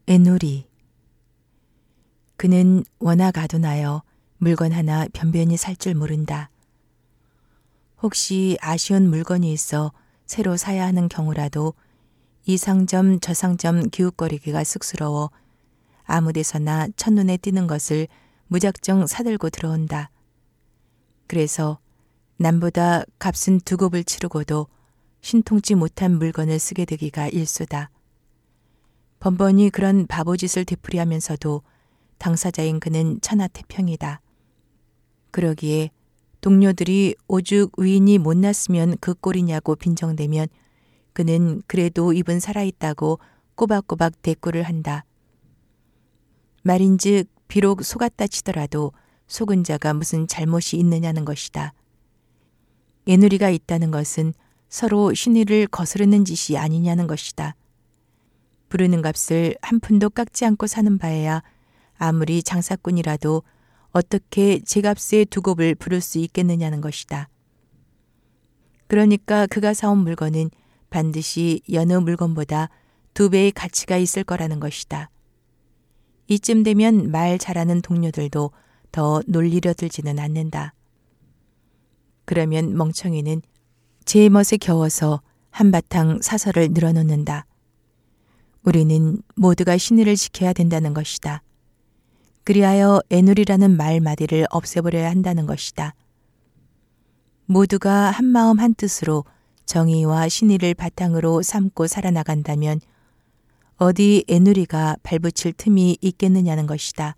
애누리. 그는 워낙 아둔하여 물건 하나 변변히 살 줄 모른다. 혹시 아쉬운 물건이 있어 새로 사야 하는 경우라도 이 상점 저 상점 기웃거리기가 쑥스러워 아무 데서나 첫눈에 띄는 것을 무작정 사들고 들어온다. 그래서 남보다 값은 두 곱을 치르고도 신통치 못한 물건을 쓰게 되기가 일수다. 번번이 그런 바보짓을 되풀이하면서도 당사자인 그는 천하태평이다. 그러기에 동료들이 오죽 위인이 못났으면 그 꼴이냐고 빈정대면 그는 그래도 입은 살아있다고 꼬박꼬박 대꾸를 한다. 말인즉 비록 속았다 치더라도 속은 자가 무슨 잘못이 있느냐는 것이다. 애누리가 있다는 것은 서로 신의를 거스르는 짓이 아니냐는 것이다. 부르는 값을 한 푼도 깎지 않고 사는 바에야 아무리 장사꾼이라도 어떻게 제값에 두 곱을 부를 수 있겠느냐는 것이다. 그러니까 그가 사온 물건은 반드시 여느 물건보다 2배의 가치가 있을 거라는 것이다. 이쯤 되면 말 잘하는 동료들도 더 놀리려 들지는 않는다. 그러면 멍청이는 제 멋에 겨워서 한바탕 사설을 늘어놓는다. 우리는 모두가 신의를 지켜야 된다는 것이다. 그리하여 애누리라는 말마디를 없애버려야 한다는 것이다. 모두가 한마음 한뜻으로 정의와 신의를 바탕으로 삼고 살아나간다면 어디 애누리가 발붙일 틈이 있겠느냐는 것이다.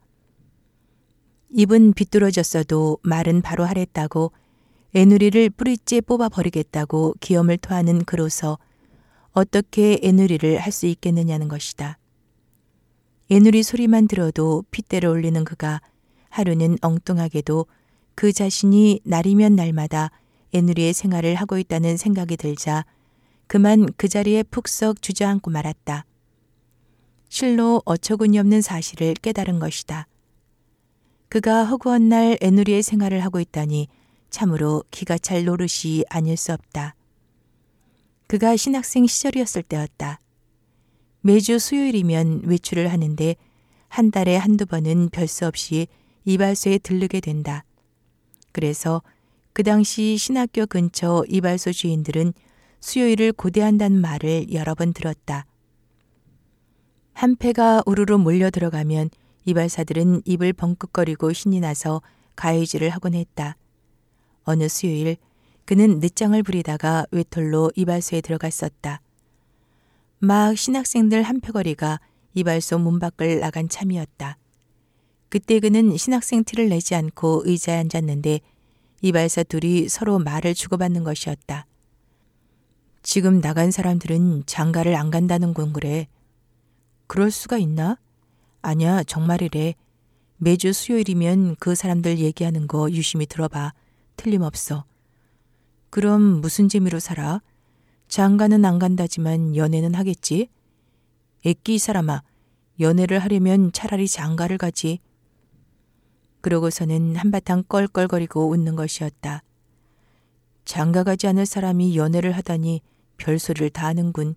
입은 비뚤어졌어도 말은 바로 하랬다고 애누리를 뿌리째 뽑아버리겠다고 기염을 토하는 그로서 어떻게 애누리를 할 수 있겠느냐는 것이다. 애누리 소리만 들어도 핏대를 올리는 그가 하루는 엉뚱하게도 그 자신이 날이면 날마다 애누리의 생활을 하고 있다는 생각이 들자 그만 그 자리에 푹썩 주저앉고 말았다. 실로 어처구니 없는 사실을 깨달은 것이다. 그가 허구한 날 애누리의 생활을 하고 있다니 참으로 기가 찰 노릇이 아닐 수 없다. 그가 신학생 시절이었을 때였다. 매주 수요일이면 외출을 하는데 한 달에 한두 번은 별 수 없이 이발소에 들르게 된다. 그래서 그 당시 신학교 근처 이발소 주인들은 수요일을 고대한다는 말을 여러 번 들었다. 한 패가 우르르 몰려 들어가면 이발사들은 입을 벙긋거리고 신이 나서 가위질을 하곤 했다. 어느 수요일 그는 늦장을 부리다가 외톨로 이발소에 들어갔었다. 막 신학생들 한 표거리가 이발소 문 밖을 나간 참이었다. 그때 그는 신학생 티를 내지 않고 의자에 앉았는데 이발사 둘이 서로 말을 주고받는 것이었다. 지금 나간 사람들은 장가를 안 간다는군 그래. 그럴 수가 있나? 아니야, 정말이래. 매주 수요일이면 그 사람들 얘기하는 거 유심히 들어봐. 틀림없어. 그럼 무슨 재미로 살아? 장가는 안 간다지만 연애는 하겠지? 애끼 이 사람아, 연애를 하려면 차라리 장가를 가지. 그러고서는 한바탕 껄껄거리고 웃는 것이었다. 장가 가지 않을 사람이 연애를 하다니 별소리를 다 하는군.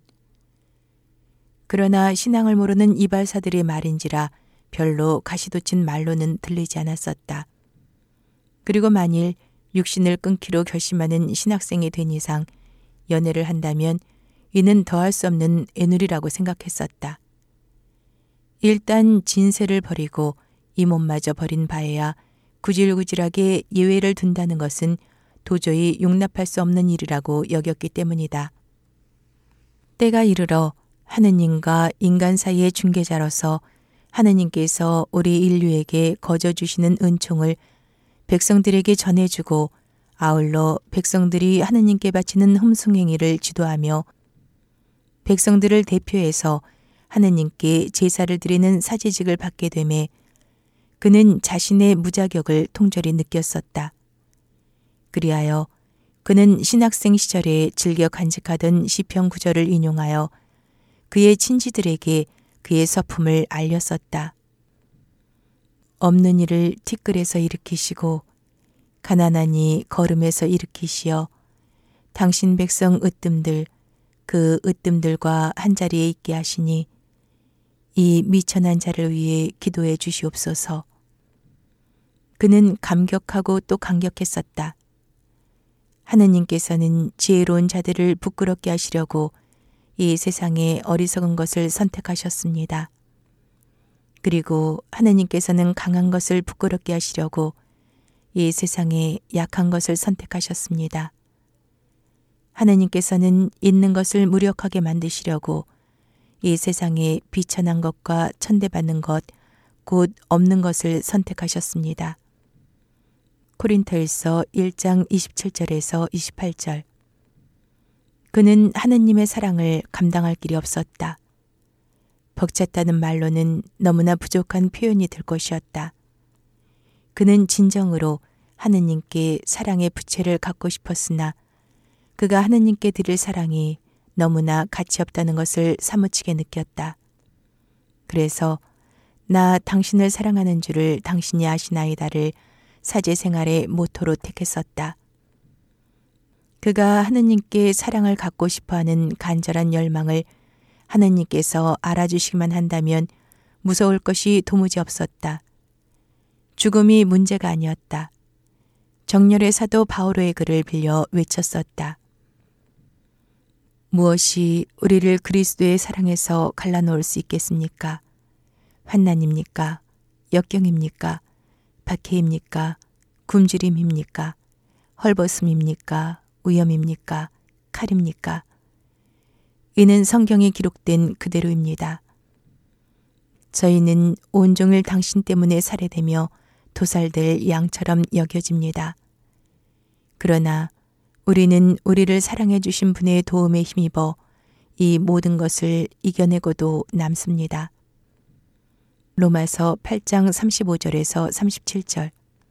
그러나 신앙을 모르는 이발사들의 말인지라 별로 가시돋친 말로는 들리지 않았었다. 그리고 만일 육신을 끊기로 결심하는 신학생이 된 이상 연애를 한다면 이는 더할 수 없는 애누리라고 생각했었다. 일단 진세를 버리고 이 몸마저 버린 바에야 구질구질하게 예외를 둔다는 것은 도저히 용납할 수 없는 일이라고 여겼기 때문이다. 때가 이르러 하느님과 인간 사이의 중개자로서 하느님께서 우리 인류에게 거저주시는 은총을 백성들에게 전해주고 아울러 백성들이 하느님께 바치는 흠숭행위를 지도하며 백성들을 대표해서 하느님께 제사를 드리는 사제직을 받게 되매 그는 자신의 무자격을 통절히 느꼈었다. 그리하여 그는 신학생 시절에 즐겨 간직하던 시편 구절을 인용하여 그의 친지들에게 그의 서품을 알렸었다. 없는 일을 티끌에서 일으키시고 가난하니 거름에서 일으키시어 당신 백성 으뜸들 그 으뜸들과 한자리에 있게 하시니 이 미천한 자를 위해 기도해 주시옵소서. 그는 감격하고 또 감격했었다. 하느님께서는 지혜로운 자들을 부끄럽게 하시려고 이 세상에 어리석은 것을 선택하셨습니다. 그리고 하느님께서는 강한 것을 부끄럽게 하시려고 이 세상에 약한 것을 선택하셨습니다. 하느님께서는 있는 것을 무력하게 만드시려고 이 세상에 비천한 것과 천대받는 것, 곧 없는 것을 선택하셨습니다. 코린토일서 1장 27절에서 28절. 그는 하느님의 사랑을 감당할 길이 없었다. 벅찼다는 말로는 너무나 부족한 표현이 될 것이었다. 그는 진정으로 하느님께 사랑의 부채를 갖고 싶었으나 그가 하느님께 드릴 사랑이 너무나 가치 없다는 것을 사무치게 느꼈다. 그래서 나 당신을 사랑하는 줄을 당신이 아시나이다를 사제 생활의 모토로 택했었다. 그가 하느님께 사랑을 갖고 싶어하는 간절한 열망을 하느님께서 알아주시기만 한다면 무서울 것이 도무지 없었다. 죽음이 문제가 아니었다. 정열의 사도 바오로의 글을 빌려 외쳤었다. 무엇이 우리를 그리스도의 사랑에서 갈라놓을 수 있겠습니까? 환난입니까? 역경입니까? 박해입니까? 굶주림입니까? 헐벗음입니까? 위험입니까? 칼입니까? 이는 성경에 기록된 그대로입니다. 저희는 온종일 당신 때문에 살해되며 도살될 양처럼 여겨집니다. 그러나 우리는 우리를 사랑해 주신 분의 도움에 힘입어 이 모든 것을 이겨내고도 남습니다. 로마서 8장 35절에서 37절.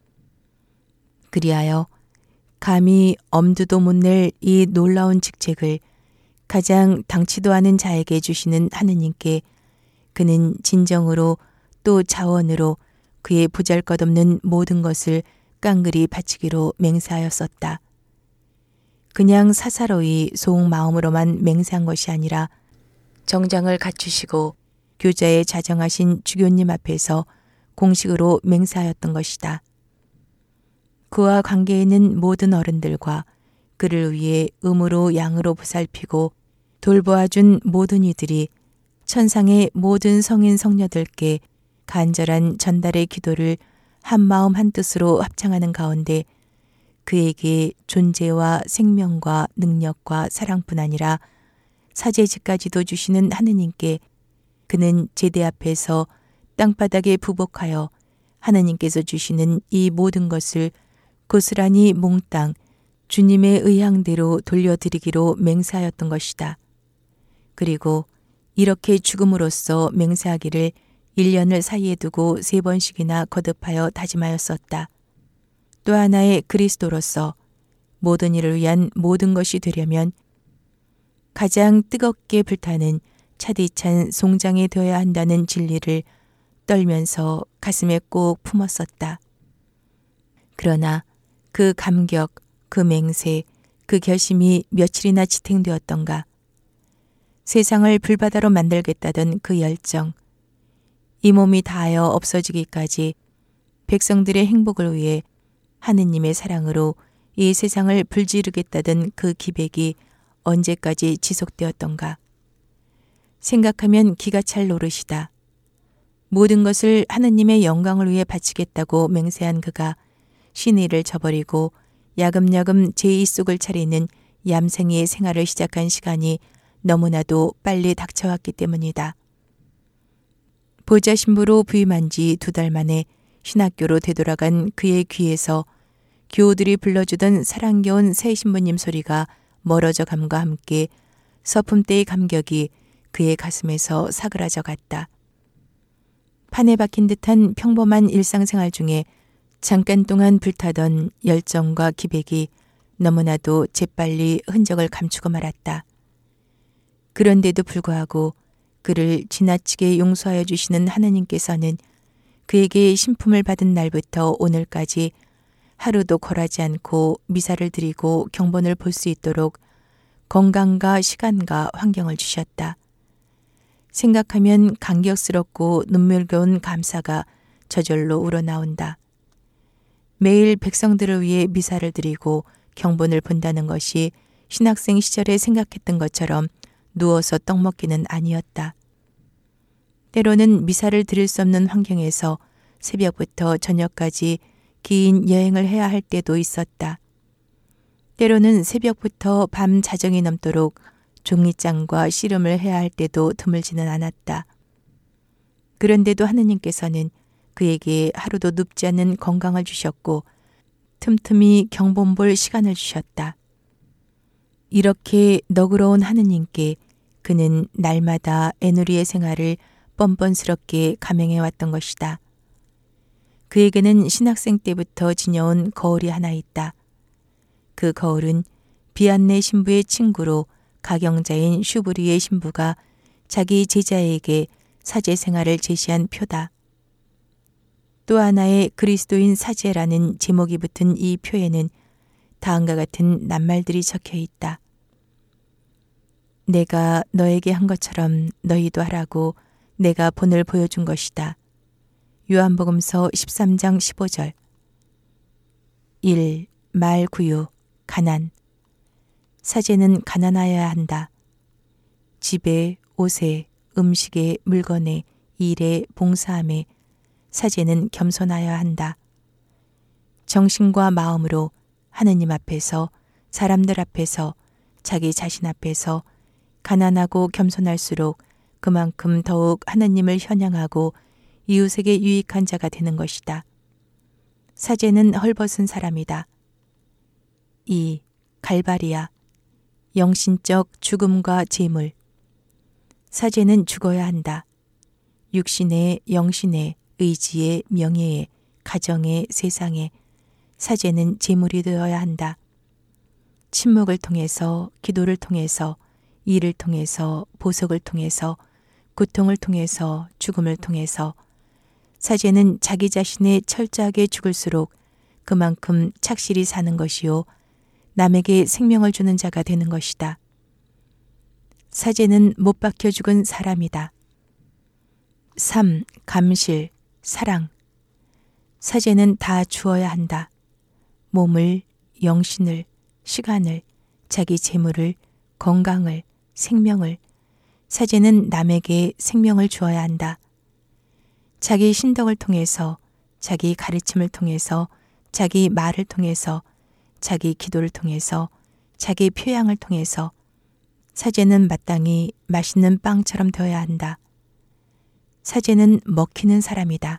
그리하여 감히 엄두도 못 낼 이 놀라운 직책을 가장 당치도 않은 자에게 주시는 하느님께 그는 진정으로 또 자원으로 그의 보잘것없는 모든 것을 깡그리 바치기로 맹세하였었다. 그냥 사사로이 속마음으로만 맹세한 것이 아니라 정장을 갖추시고 교자에 자정하신 주교님 앞에서 공식으로 맹세하였던 것이다. 그와 관계 있는 모든 어른들과 그를 위해 음으로 양으로 보살피고 돌보아준 모든 이들이 천상의 모든 성인 성녀들께 간절한 전달의 기도를 한마음 한뜻으로 합창하는 가운데 그에게 존재와 생명과 능력과 사랑뿐 아니라 사제직까지도 주시는 하느님께 그는 제대 앞에서 땅바닥에 부복하여 하느님께서 주시는 이 모든 것을 고스란히 몽땅 주님의 의향대로 돌려드리기로 맹세하였던 것이다. 그리고 이렇게 죽음으로써 맹세하기를 1년을 사이에 두고 3번씩이나 거듭하여 다짐하였었다. 또 하나의 그리스도로서 모든 일을 위한 모든 것이 되려면 가장 뜨겁게 불타는 차디찬 송장이 되어야 한다는 진리를 떨면서 가슴에 꼭 품었었다. 그러나 그 감격, 그 맹세, 그 결심이 며칠이나 지탱되었던가. 세상을 불바다로 만들겠다던 그 열정, 이 몸이 다하여 없어지기까지 백성들의 행복을 위해 하느님의 사랑으로 이 세상을 불지르겠다던 그 기백이 언제까지 지속되었던가. 생각하면 기가 찰 노릇이다. 모든 것을 하느님의 영광을 위해 바치겠다고 맹세한 그가 신의를 저버리고 야금야금 제2 속을 차리는 얌생이의 생활을 시작한 시간이 너무나도 빨리 닥쳐왔기 때문이다. 보좌 신부로 부임한 지 2달 만에 신학교로 되돌아간 그의 귀에서 교우들이 불러주던 사랑겨운 새 신부님 소리가 멀어져 감과 함께 서품 때의 감격이 그의 가슴에서 사그라져 갔다. 판에 박힌 듯한 평범한 일상생활 중에 잠깐 동안 불타던 열정과 기백이 너무나도 재빨리 흔적을 감추고 말았다. 그런데도 불구하고 그를 지나치게 용서하여 주시는 하느님께서는 그에게 신품을 받은 날부터 오늘까지 하루도 굴하지 않고 미사를 드리고 경본을 볼 수 있도록 건강과 시간과 환경을 주셨다. 생각하면 감격스럽고 눈물겨운 감사가 저절로 우러나온다. 매일 백성들을 위해 미사를 드리고 경본을 본다는 것이 신학생 시절에 생각했던 것처럼 누워서 떡 먹기는 아니었다. 때로는 미사를 드릴 수 없는 환경에서 새벽부터 저녁까지 긴 여행을 해야 할 때도 있었다. 때로는 새벽부터 밤 자정이 넘도록 종이장과 씨름을 해야 할 때도 드물지는 않았다. 그런데도 하느님께서는 그에게 하루도 눕지 않는 건강을 주셨고 틈틈이 경본 볼 시간을 주셨다. 이렇게 너그러운 하느님께 그는 날마다 애누리의 생활을 뻔뻔스럽게 감행해 왔던 것이다. 그에게는 신학생 때부터 지녀온 거울이 하나 있다. 그 거울은 비안네 신부의 친구로 가경자인 슈브리의 신부가 자기 제자에게 사제 생활을 제시한 표다. 또 하나의 그리스도인 사제라는 제목이 붙은 이 표에는 다음과 같은 낱말들이 적혀 있다. 내가 너에게 한 것처럼 너희도 하라고 내가 본을 보여준 것이다. 요한복음서 13장 15절. 1. 말구유, 가난. 사제는 가난하여야 한다. 집에, 옷에, 음식에, 물건에, 일에, 봉사함에 사제는 겸손하여야 한다. 정신과 마음으로 하느님 앞에서, 사람들 앞에서, 자기 자신 앞에서 가난하고 겸손할수록 그만큼 더욱 하느님을 현양하고 이웃에게 유익한 자가 되는 것이다. 사제는 헐벗은 사람이다. 2. 갈바리야. 영신적 죽음과 재물. 사제는 죽어야 한다. 육신에, 영신에, 의지에, 명예에, 가정에, 세상에 사제는 재물이 되어야 한다. 침묵을 통해서, 기도를 통해서, 일을 통해서, 보석을 통해서, 고통을 통해서, 죽음을 통해서 사제는 자기 자신의 철저하게 죽을수록 그만큼 착실히 사는 것이요 남에게 생명을 주는 자가 되는 것이다. 사제는 못 박혀 죽은 사람이다. 3. 감실, 사랑. 사제는 다 주어야 한다. 몸을, 영신을, 시간을, 자기 재물을, 건강을, 생명을. 사제는 남에게 생명을 주어야 한다. 자기 신덕을 통해서, 자기 가르침을 통해서, 자기 말을 통해서, 자기 기도를 통해서, 자기 표양을 통해서 사제는 마땅히 맛있는 빵처럼 되어야 한다. 사제는 먹히는 사람이다.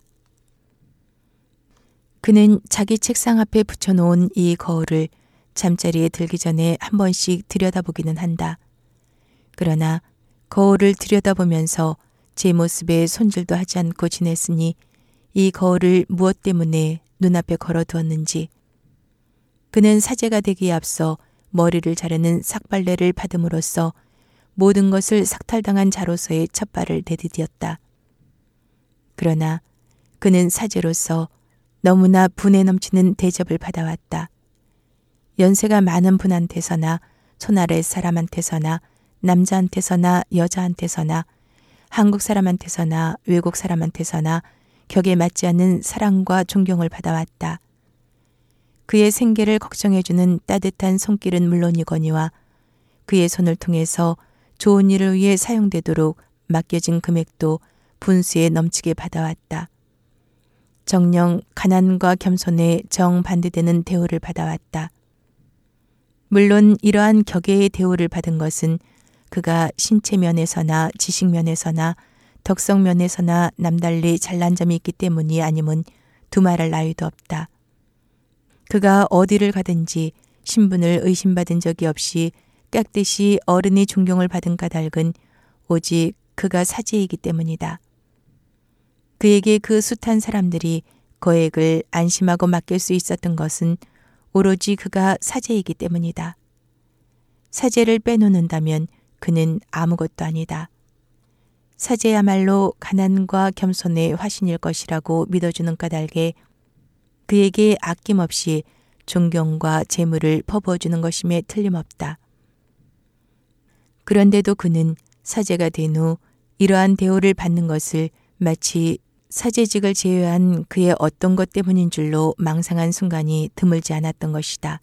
그는 자기 책상 앞에 붙여놓은 이 거울을 잠자리에 들기 전에 한 번씩 들여다보기는 한다. 그러나 거울을 들여다보면서 제 모습에 손질도 하지 않고 지냈으니 이 거울을 무엇 때문에 눈앞에 걸어두었는지, 그는 사제가 되기에 앞서 머리를 자르는 삭발레를 받음으로써 모든 것을 삭탈당한 자로서의 첫발을 내디뎠다. 그러나 그는 사제로서 너무나 분에 넘치는 대접을 받아왔다. 연세가 많은 분한테서나 손아래 사람한테서나 남자한테서나 여자한테서나 한국 사람한테서나 외국 사람한테서나 격에 맞지 않는 사랑과 존경을 받아왔다. 그의 생계를 걱정해주는 따뜻한 손길은 물론이거니와 그의 손을 통해서 좋은 일을 위해 사용되도록 맡겨진 금액도 분수에 넘치게 받아왔다. 정녕 가난과 겸손에 정반대되는 대우를 받아왔다. 물론 이러한 격의 대우를 받은 것은 그가 신체 면에서나 지식 면에서나 덕성 면에서나 남달리 잘난 점이 있기 때문이 아니면 두말할 나위도 없다. 그가 어디를 가든지 신분을 의심받은 적이 없이 깍듯이 어른의 존경을 받은 까닭은 오직 그가 사제이기 때문이다. 그에게 그 숱한 사람들이 거액을 안심하고 맡길 수 있었던 것은 오로지 그가 사제이기 때문이다. 사제를 빼놓는다면 그는 아무것도 아니다. 사제야말로 가난과 겸손의 화신일 것이라고 믿어주는 까닭에 그에게 아낌없이 존경과 재물을 퍼부어주는 것임에 틀림없다. 그런데도 그는 사제가 된 후 이러한 대우를 받는 것을 마치 사제직을 제외한 그의 어떤 것 때문인 줄로 망상한 순간이 드물지 않았던 것이다.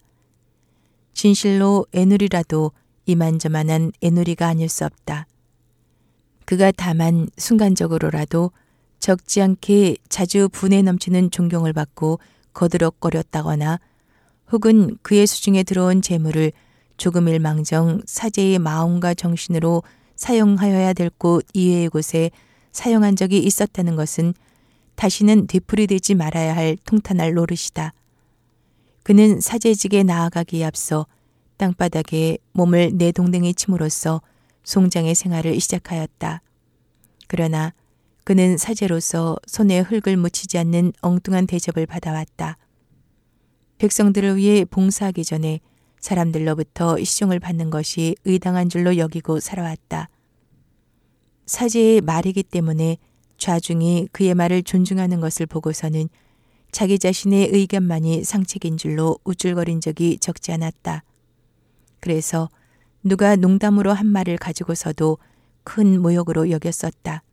진실로 애누리라도 이만저만한 애누리가 아닐 수 없다. 그가 다만 순간적으로라도 적지 않게 자주 분에 넘치는 존경을 받고 거드럭거렸다거나 혹은 그의 수중에 들어온 재물을 조금 일망정 사제의 마음과 정신으로 사용하여야 될 곳 이외의 곳에 사용한 적이 있었다는 것은 다시는 되풀이되지 말아야 할 통탄할 노릇이다. 그는 사제직에 나아가기에 앞서 땅바닥에 몸을 내동댕이 침으로써 송장의 생활을 시작하였다. 그러나 그는 사제로서 손에 흙을 묻히지 않는 엉뚱한 대접을 받아왔다. 백성들을 위해 봉사하기 전에 사람들로부터 시종을 받는 것이 의당한 줄로 여기고 살아왔다. 사제의 말이기 때문에 좌중이 그의 말을 존중하는 것을 보고서는 자기 자신의 의견만이 상책인 줄로 우쭐거린 적이 적지 않았다. 그래서 누가 농담으로 한 말을 가지고서도 큰 모욕으로 여겼었다.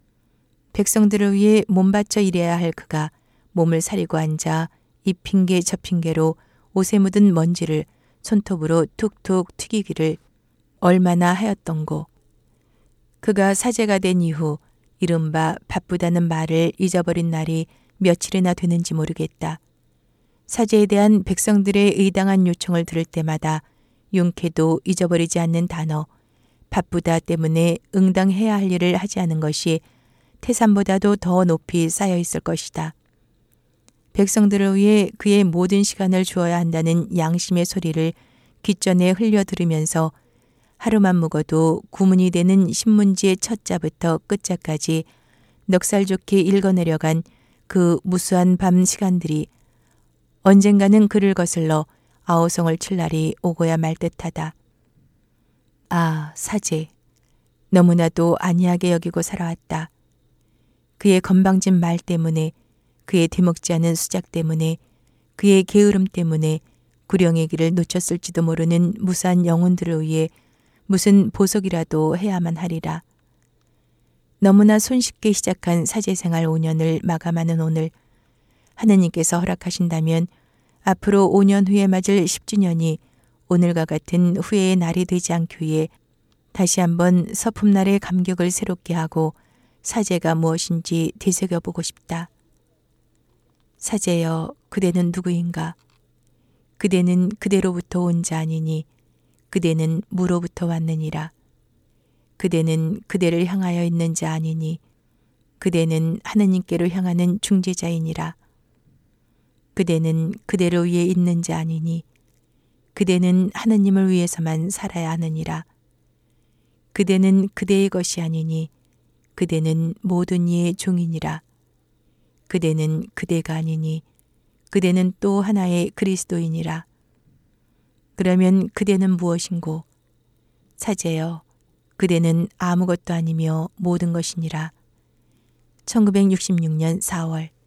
백성들을 위해 몸바쳐 일해야 할 그가 몸을 사리고 앉아 이 핑계 저 핑계로 옷에 묻은 먼지를 손톱으로 툭툭 튀기기를 얼마나 하였던고. 그가 사제가 된 이후 이른바 바쁘다는 말을 잊어버린 날이 며칠이나 되는지 모르겠다. 사제에 대한 백성들의 의당한 요청을 들을 때마다 용케도 잊어버리지 않는 단어 바쁘다 때문에 응당해야 할 일을 하지 않은 것이 태산보다도 더 높이 쌓여 있을 것이다. 백성들을 위해 그의 모든 시간을 주어야 한다는 양심의 소리를 귓전에 흘려 들으면서 하루만 묵어도 구문이 되는 신문지의 첫 자부터 끝자까지 넉살 좋게 읽어내려간 그 무수한 밤 시간들이 언젠가는 그를 거슬러 아우성을 칠 날이 오고야 말 듯하다. 아, 사제. 너무나도 안이하게 여기고 살아왔다. 그의 건방진 말 때문에, 그의 뒤먹지 않은 수작 때문에, 그의 게으름 때문에 구령의 길을 놓쳤을지도 모르는 무수한 영혼들을 위해 무슨 보석이라도 해야만 하리라. 너무나 손쉽게 시작한 사제생활 5년을 마감하는 오늘, 하느님께서 허락하신다면 앞으로 5년 후에 맞을 10주년이 오늘과 같은 후회의 날이 되지 않기 위해 다시 한번 서품날의 감격을 새롭게 하고 사제가 무엇인지 되새겨보고 싶다. 사제여, 그대는 누구인가? 그대는 그대로부터 온 자 아니니 그대는 무로부터 왔느니라. 그대는 그대를 향하여 있는 자 아니니 그대는 하느님께로 향하는 중재자이니라. 그대는 그대를 위해 있는 자 아니니 그대는 하느님을 위해서만 살아야 하느니라. 그대는 그대의 것이 아니니 그대는 모든 이의 종이니라. 그대는 그대가 아니니 그대는 또 하나의 그리스도이니라. 그러면 그대는 무엇인고? 사제여, 그대는 아무것도 아니며 모든 것이니라. 1966년 4월